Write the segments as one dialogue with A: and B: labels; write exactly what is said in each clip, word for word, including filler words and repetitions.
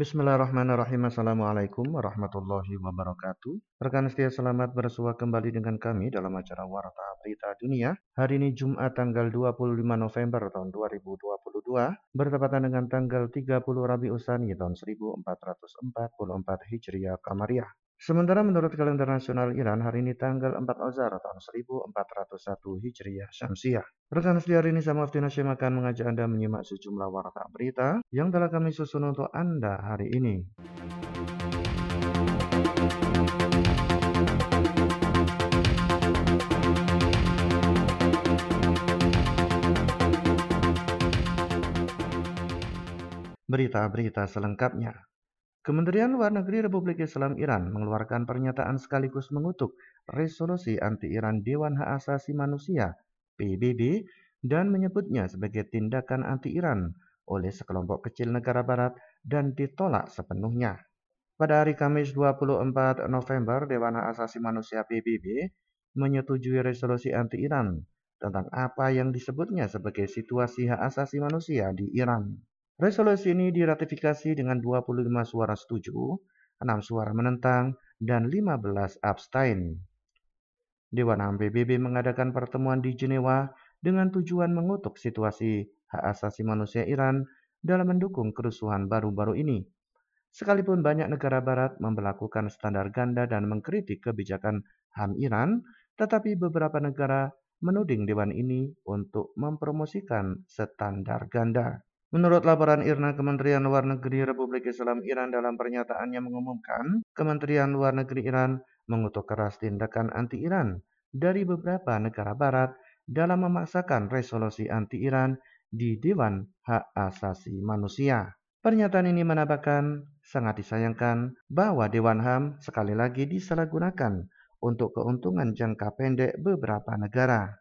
A: Bismillahirrahmanirrahim. Assalamualaikum warahmatullahi wabarakatuh. Rekan setia, selamat bersua kembali dengan kami dalam acara Warta Berita Dunia. Hari ini Jumat tanggal dua puluh lima November tahun dua ribu dua puluh dua, bertepatan dengan tanggal tiga puluh Rabiul Tsani tahun seribu empat ratus empat puluh empat Hijriah Qamariyah. Sementara menurut kalender nasional Iran, hari ini tanggal empat Ozar tahun seribu empat ratus satu Hijriah Syamsiah. Rekan setia, hari ini saya Mufti Nasyim akan mengajak Anda menyimak sejumlah warta berita yang telah kami susun untuk Anda hari ini. Berita-berita selengkapnya. Kementerian Luar Negeri Republik Islam Iran mengeluarkan pernyataan sekaligus mengutuk resolusi anti-Iran Dewan Hak Asasi Manusia P B B dan menyebutnya sebagai tindakan anti-Iran oleh sekelompok kecil negara barat dan ditolak sepenuhnya. Pada hari Kamis dua puluh empat November, Dewan Hak Asasi Manusia P B B menyetujui resolusi anti-Iran tentang apa yang disebutnya sebagai situasi hak asasi manusia di Iran. Resolusi ini diratifikasi dengan dua puluh lima suara setuju, enam suara menentang, dan lima belas abstain. Dewan H A M P B B mengadakan pertemuan di Jenewa dengan tujuan mengutuk situasi hak asasi manusia Iran dalam mendukung kerusuhan baru-baru ini. Sekalipun banyak negara barat memberlakukan standar ganda dan mengkritik kebijakan H A M Iran, tetapi beberapa negara menuding dewan ini untuk mempromosikan standar ganda. Menurut laporan I R N A, Kementerian Luar Negeri Republik Islam Iran dalam pernyataannya mengumumkan, Kementerian Luar Negeri Iran mengutuk keras tindakan anti-Iran dari beberapa negara barat dalam memaksakan resolusi anti-Iran di Dewan Hak Asasi Manusia. Pernyataan ini menambahkan, sangat disayangkan bahwa Dewan H A M sekali lagi disalahgunakan untuk keuntungan jangka pendek beberapa negara.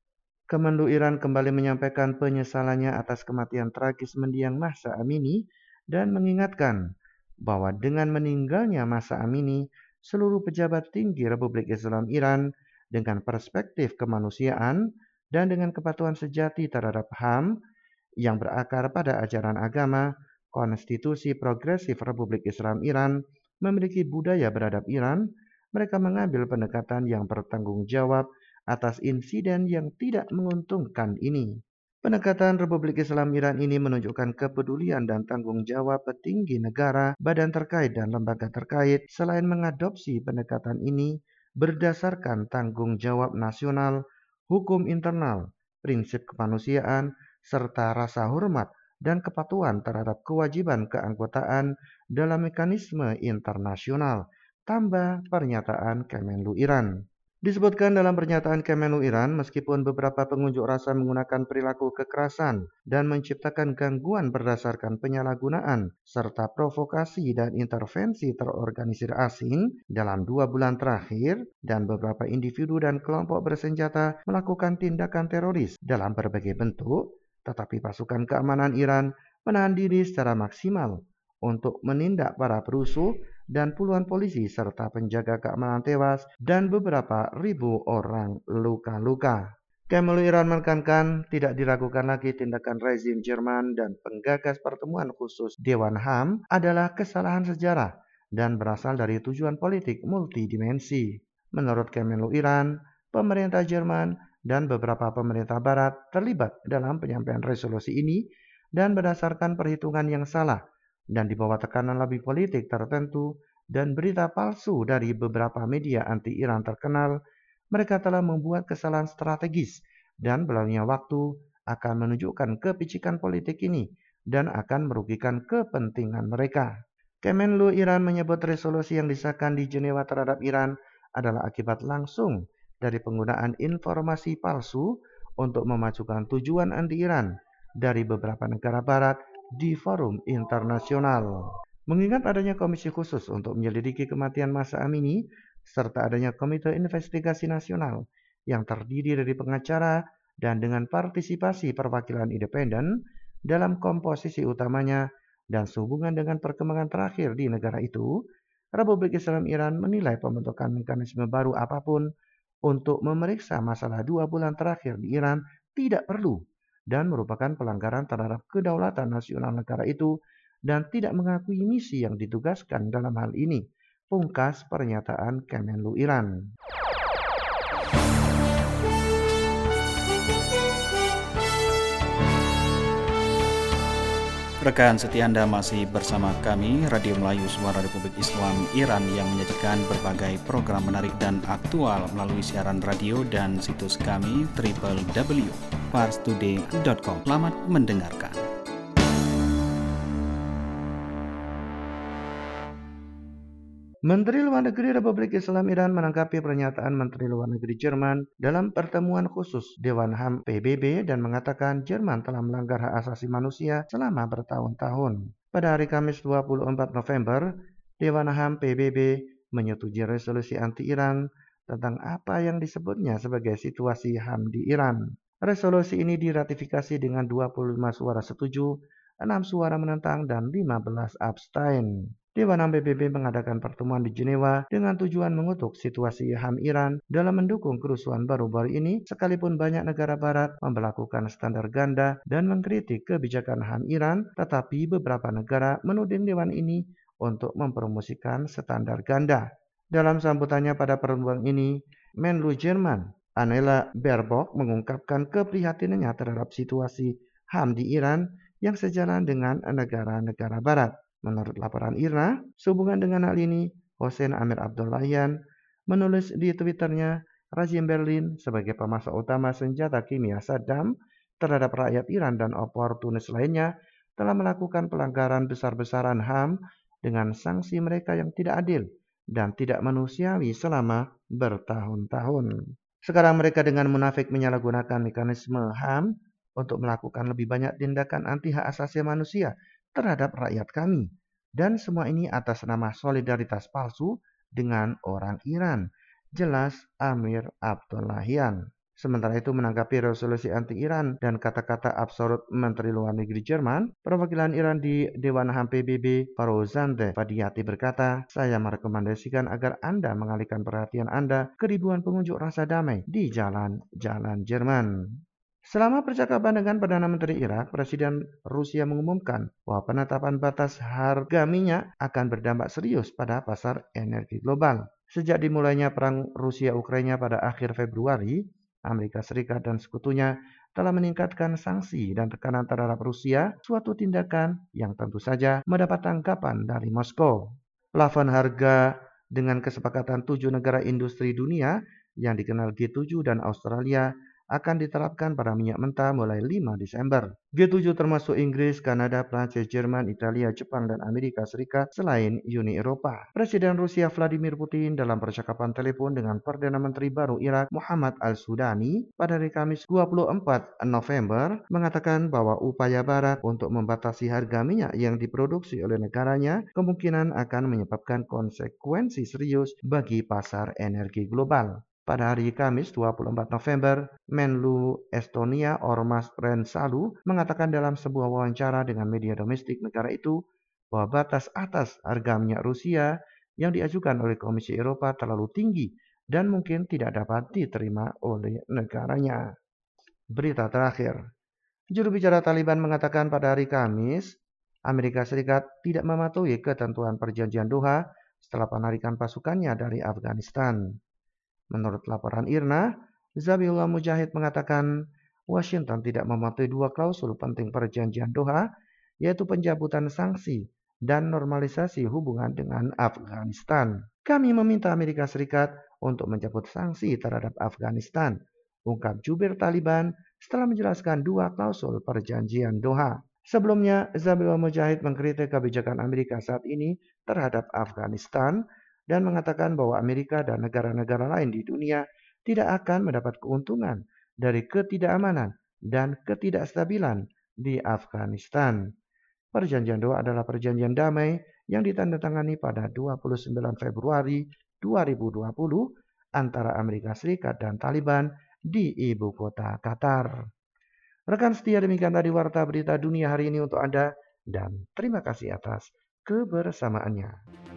A: Kemenlu Iran kembali menyampaikan penyesalannya atas kematian tragis mendiang Mahsa Amini dan mengingatkan bahwa dengan meninggalnya Mahsa Amini, seluruh pejabat tinggi Republik Islam Iran dengan perspektif kemanusiaan dan dengan kepatuhan sejati terhadap H A M yang berakar pada ajaran agama, konstitusi progresif Republik Islam Iran memiliki budaya beradab Iran, mereka mengambil pendekatan yang bertanggung jawab atas insiden yang tidak menguntungkan ini. Pendekatan Republik Islam Iran ini menunjukkan kepedulian dan tanggung jawab petinggi negara, badan terkait, dan lembaga terkait. Selain mengadopsi pendekatan ini berdasarkan tanggung jawab nasional, hukum internal, prinsip kemanusiaan, serta rasa hormat dan kepatuhan terhadap kewajiban keanggotaan dalam mekanisme internasional, tambah pernyataan Kemenlu Iran. Disebutkan dalam pernyataan Kemenlu Iran, meskipun beberapa pengunjuk rasa menggunakan perilaku kekerasan dan menciptakan gangguan berdasarkan penyalahgunaan serta provokasi dan intervensi terorganisir asing dalam dua bulan terakhir, dan beberapa individu dan kelompok bersenjata melakukan tindakan teroris dalam berbagai bentuk, tetapi pasukan keamanan Iran menahan diri secara maksimal untuk menindak para perusuh dan puluhan polisi serta penjaga keamanan tewas dan beberapa ribu orang luka-luka. Kemenlu Iran menekankan tidak diragukan lagi tindakan rezim Jerman dan penggagas pertemuan khusus Dewan H A M adalah kesalahan sejarah dan berasal dari tujuan politik multidimensi. Menurut Kemenlu Iran, pemerintah Jerman dan beberapa pemerintah barat terlibat dalam penyampaian resolusi ini dan berdasarkan perhitungan yang salah dan di bawah tekanan lobby politik tertentu dan berita palsu dari beberapa media anti-Iran terkenal, mereka telah membuat kesalahan strategis dan berlalunya waktu akan menunjukkan kepicikan politik ini dan akan merugikan kepentingan mereka. Kemenlu Iran menyebut resolusi yang disahkan di Jenewa terhadap Iran adalah akibat langsung dari penggunaan informasi palsu untuk memajukan tujuan anti-Iran dari beberapa negara barat di forum internasional. Mengingat adanya komisi khusus untuk menyelidiki kematian Mahsa Amini, serta adanya komite investigasi nasional yang terdiri dari pengacara dan dengan partisipasi perwakilan independen dalam komposisi utamanya dan sehubungan dengan perkembangan terakhir di negara itu, Republik Islam Iran menilai pembentukan mekanisme baru apapun untuk memeriksa masalah dua bulan terakhir di Iran tidak perlu dan merupakan pelanggaran terhadap kedaulatan nasional negara itu dan tidak mengakui misi yang ditugaskan dalam hal ini. Pungkas pernyataan Kemenlu Iran.
B: Rekan setia Anda masih bersama kami, Radio Melayu Suara Republik Islam Iran yang menyajikan berbagai program menarik dan aktual melalui siaran radio dan situs kami w w w titik pars today titik com. Selamat mendengarkan.
A: Menteri Luar Negeri Republik Islam Iran menanggapi pernyataan Menteri Luar Negeri Jerman dalam pertemuan khusus Dewan H A M P B B dan mengatakan Jerman telah melanggar hak asasi manusia selama bertahun-tahun. Pada hari Kamis dua puluh empat November, Dewan H A M P B B menyetujui resolusi anti-Iran tentang apa yang disebutnya sebagai situasi H A M di Iran. Resolusi ini diratifikasi dengan dua puluh lima suara setuju, enam suara menentang, dan lima belas abstain. Dewan H A M P B B mengadakan pertemuan di Jenewa dengan tujuan mengutuk situasi H A M Iran dalam mendukung kerusuhan baru-baru ini, sekalipun banyak negara barat memberlakukan standar ganda dan mengkritik kebijakan H A M Iran, tetapi beberapa negara menuding Dewan ini untuk mempromosikan standar ganda. Dalam sambutannya pada pertemuan ini, Menlu Jerman Annalena Baerbock mengungkapkan keprihatinannya terhadap situasi H A M di Iran yang sejalan dengan negara-negara barat. Menurut laporan I R N A, sehubungan dengan hal ini, Hossein Amir Abdollahian menulis di Twitternya, rezim Berlin sebagai pemasok utama senjata kimia Saddam terhadap rakyat Iran dan oportunis lainnya telah melakukan pelanggaran besar-besaran H A M dengan sanksi mereka yang tidak adil dan tidak manusiawi selama bertahun-tahun. Sekarang mereka dengan munafik menyalahgunakan mekanisme H A M untuk melakukan lebih banyak tindakan anti hak asasi manusia terhadap rakyat kami, dan semua ini atas nama solidaritas palsu dengan orang Iran, jelas Amir Abdollahian. Sementara itu, menanggapi resolusi anti-Iran dan kata-kata absolut Menteri Luar Negeri Jerman, perwakilan Iran di Dewan H A M P B B, Farozande Fadiati berkata, "Saya merekomendasikan agar Anda mengalihkan perhatian Anda ke ribuan pengunjuk rasa damai di jalan-jalan Jerman." Selama percakapan dengan Perdana Menteri Irak, Presiden Rusia mengumumkan bahwa penetapan batas harga minyak akan berdampak serius pada pasar energi global. Sejak dimulainya perang Rusia-Ukraina pada akhir Februari, Amerika Serikat dan sekutunya telah meningkatkan sanksi dan tekanan terhadap Rusia, suatu tindakan yang tentu saja mendapat tanggapan dari Moskow. Plafon harga dengan kesepakatan tujuh negara industri dunia yang dikenal G tujuh dan Australia akan diterapkan pada minyak mentah mulai lima Desember. G tujuh termasuk Inggris, Kanada, Prancis, Jerman, Italia, Jepang, dan Amerika Serikat selain Uni Eropa. Presiden Rusia Vladimir Putin dalam percakapan telepon dengan Perdana Menteri baru Irak Muhammad Al-Sudani pada hari Kamis dua puluh empat November mengatakan bahwa upaya Barat untuk membatasi harga minyak yang diproduksi oleh negaranya kemungkinan akan menyebabkan konsekuensi serius bagi pasar energi global. Pada hari Kamis dua puluh empat November, Menlu Estonia Urmas Reinsalu mengatakan dalam sebuah wawancara dengan media domestik negara itu bahwa batas atas harga minyak Rusia yang diajukan oleh Komisi Eropa terlalu tinggi dan mungkin tidak dapat diterima oleh negaranya. Berita terakhir, juru bicara Taliban mengatakan pada hari Kamis, Amerika Serikat tidak mematuhi ketentuan perjanjian Doha setelah penarikan pasukannya dari Afghanistan. Menurut laporan I R N A, Zabiullah Mujahid mengatakan Washington tidak mematuhi dua klausul penting perjanjian Doha, yaitu pencabutan sanksi dan normalisasi hubungan dengan Afghanistan. Kami meminta Amerika Serikat untuk mencabut sanksi terhadap Afghanistan, ungkap jubir Taliban setelah menjelaskan dua klausul perjanjian Doha. Sebelumnya, Zabiullah Mujahid mengkritik kebijakan Amerika saat ini terhadap Afghanistan dan mengatakan bahwa Amerika dan negara-negara lain di dunia tidak akan mendapat keuntungan dari ketidakamanan dan ketidakstabilan di Afghanistan. Perjanjian Doha adalah perjanjian damai yang ditandatangani pada dua puluh sembilan Februari dua ribu dua puluh antara Amerika Serikat dan Taliban di ibu kota Qatar. Rekan setia, demikian tadi Warta Berita Dunia hari ini untuk Anda, dan terima kasih atas kebersamaannya.